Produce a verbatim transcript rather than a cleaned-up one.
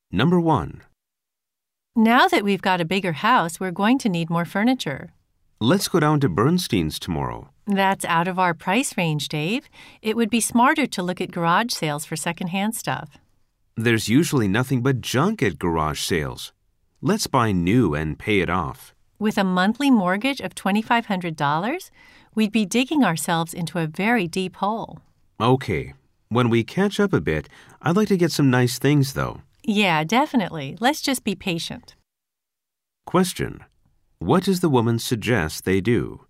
Number one. Now that we've got a bigger house, we're going to need more furniture. Let's go down to Bernstein's tomorrow. That's out of our price range, Dave. It would be smarter to look at garage sales for secondhand stuff. There's usually nothing but junk at garage sales. Let's buy new and pay it off. With a monthly mortgage of twenty-five hundred dollars, we'd be digging ourselves into a very deep hole. Okay. When we catch up a bit, I'd like to get some nice things, though. Yeah, definitely. Let's just be patient. Question. What does the woman suggest they do?